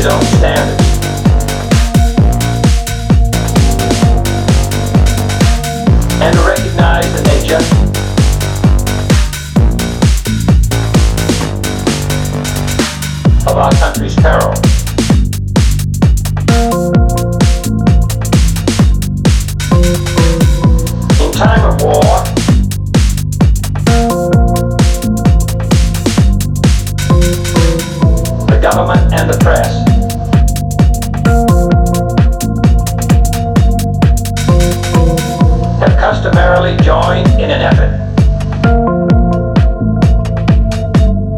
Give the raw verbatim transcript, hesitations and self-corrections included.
his own standards. And to recognize the nature of our country's peril. In time of war, the government and the press have customarily joined in an effort